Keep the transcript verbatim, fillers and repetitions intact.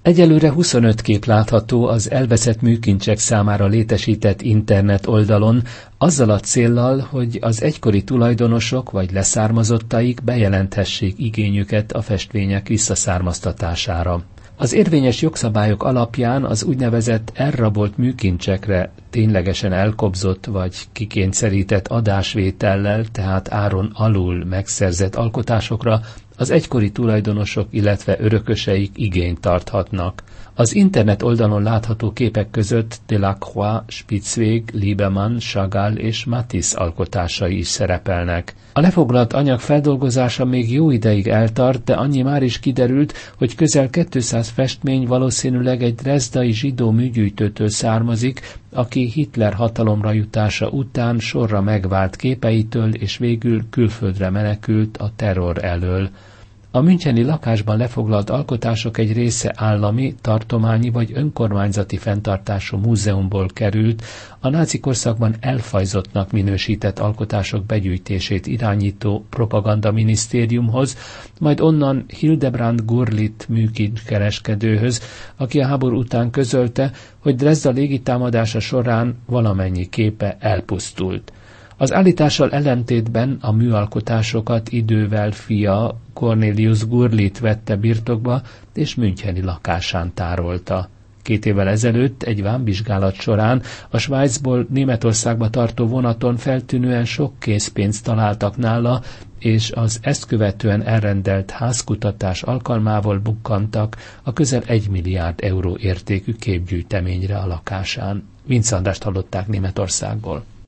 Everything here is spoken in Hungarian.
Egyelőre huszonöt kép látható az elveszett műkincsek számára létesített internet oldalon, azzal a céllal, hogy az egykori tulajdonosok vagy leszármazottaik bejelenthessék igényüket a festmények visszaszármaztatására. Az érvényes jogszabályok alapján az úgynevezett elrabolt műkincsekre ténylegesen elkobzott vagy kikényszerített adásvétellel, tehát áron alul megszerzett alkotásokra az egykori tulajdonosok, illetve örököseik igényt tarthatnak. Az internet oldalon látható képek között Delacroix, Spitzweg, Liebermann, Chagall és Matisse alkotásai is szerepelnek. A lefoglalt anyag feldolgozása még jó ideig eltart, de annyi már is kiderült, hogy közel kétszáz festmény valószínűleg egy drezdai zsidó műgyűjtőtől származik, aki Hitler hatalomra jutása után sorra megvált képeitől és végül külföldre menekült a terror elől. A müncheni lakásban lefoglalt alkotások egy része állami, tartományi vagy önkormányzati fenntartású múzeumból került, a náci korszakban elfajzottnak minősített alkotások begyűjtését irányító propagandaminisztériumhoz, majd onnan Hildebrand Gurlitt műkincskereskedőhöz, aki a háború után közölte, hogy Dresda légitámadása során valamennyi képe elpusztult. Az állítással ellentétben a műalkotásokat idővel fia Cornelius Gurlitt vette birtokba és müncheni lakásán tárolta. Két évvel ezelőtt egy vámvizsgálat során a Svájcból Németországba tartó vonaton feltűnően sok készpénzt találtak nála, és az ezt követően elrendelt házkutatás alkalmával bukkantak a közel egy milliárd euró értékű képgyűjteményre a lakásán. Vince Andrást hallották Németországból.